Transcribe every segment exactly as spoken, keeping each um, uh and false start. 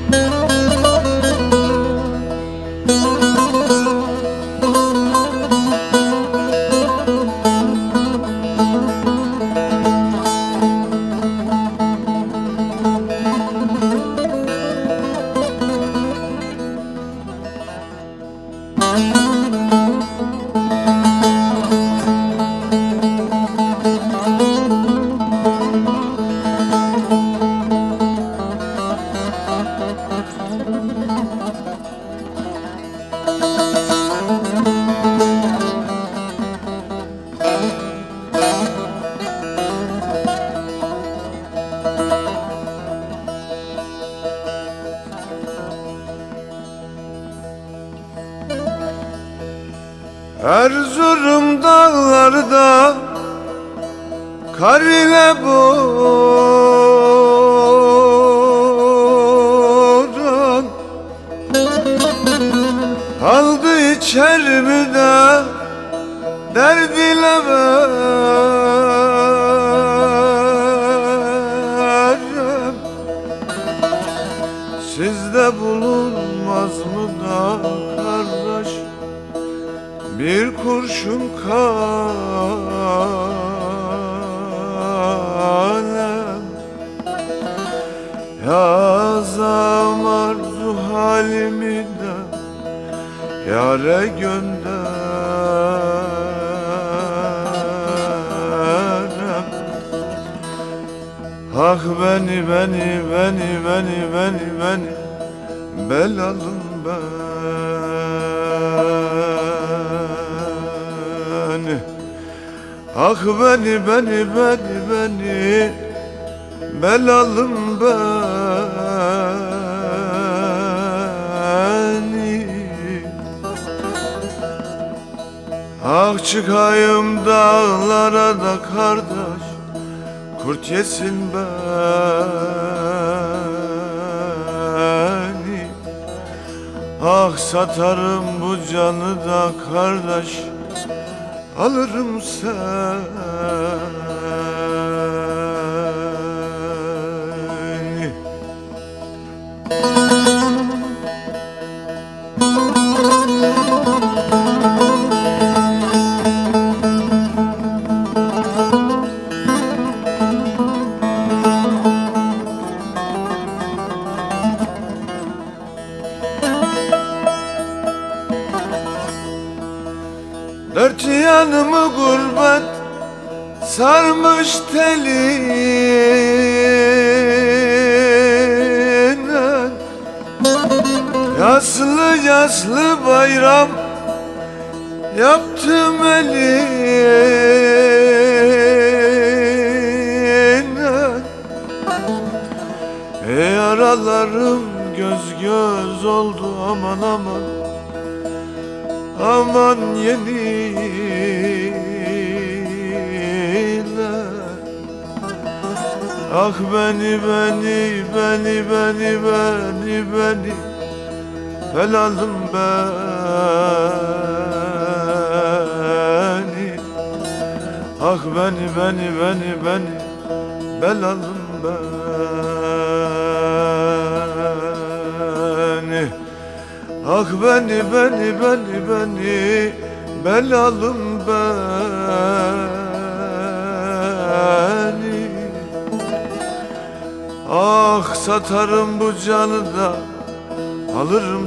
Erzurum dağlarda kar ile boran kaldı içerimde derd ile verem. Sizde bulunmaz mı da kardeş bir kurşun kalem? Yazam arzu halimi de yâre gönderem. Ah beni beni beni beni beni beni belalım ben. Ah beni beni beni beni belalım beni. Ah çıkayım dağlara da kardeş kurt yesin beni. Ah satarım bu canı da kardeş alırım seni. Dört yanımı gurbet sarmış teline. Yaslı yaslı bayram yaptım eline. E yaralarım göz göz oldu aman aman, aman yeniler. Ah beni beni beni beni beni beni belalım beni. Ah beni beni beni beni belalım beni. Ah beni beni beni beni belalım beni. Ah satarım bu canı da alırım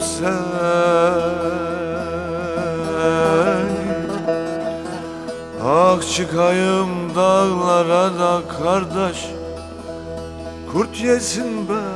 seni. Ah çıkayım dağlara da kardeş kurt yesin beni.